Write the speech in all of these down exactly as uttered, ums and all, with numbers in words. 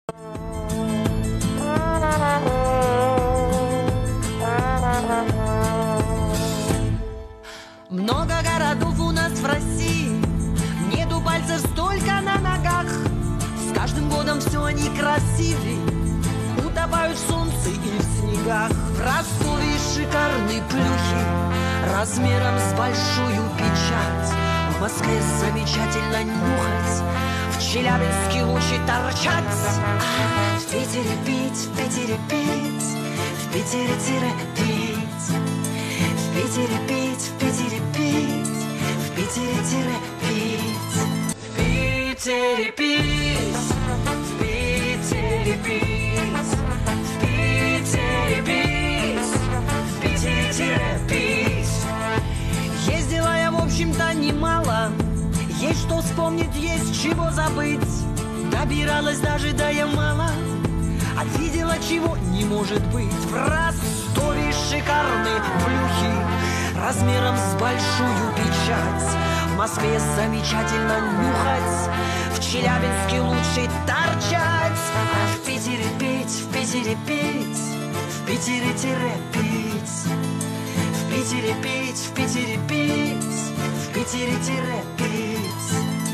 Много городов у нас в России, нету пальцев столько на ногах. С каждым годом все они красивее, утопают в солнце и в снегах. В Ростове шикарные плюхи размером с большую печать. В Москве замечательно нюхать, в Челябинске лучше торчать. В Питере пить, в Питере пить, в Питере пить. В Питере пить, в Питере пить, в Питере пить. В Питере пить, в Питере пить, в Питере пить, в Питере пить. Ездила я, в общем-то, немало, есть что вспомнить, есть чего забыть. Добиралась даже до Ямала, а видела, чего не может быть. В Ростове шикарные плюхи размером с большую печать. В Москве замечательно нюхать, в Челябинске лучше торчать. А в Питере пить, в Питере пить, в Питере пить. В Питере пить, в Питере пить, в Питере пить.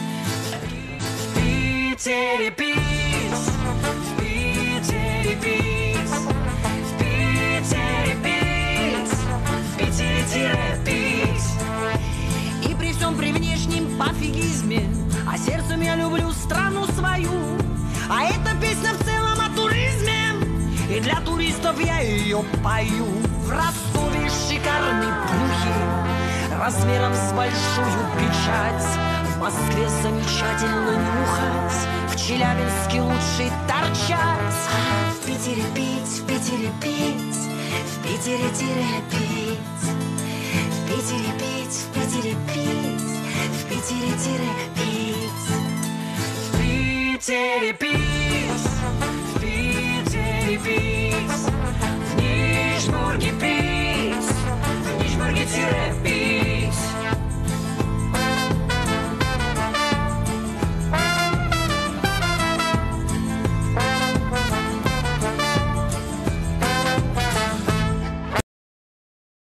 В Питере пить, в Питере пить, в Питере пить, в Питере пить. И при всем при внешнем пофигизме, а сердцем я люблю страну свою. А эта песня в целом о туризме, и для туристов я ее пою. В Ростове шикарные плюхи размером с большую печать. В Москве замечательно нюхать, в Челябинске лучше торчать. В Питере пить, в Питере пить, в Питере пить. В Питере пить, в Питере пить, в Питере пить. В Питере пить, в Питере пить.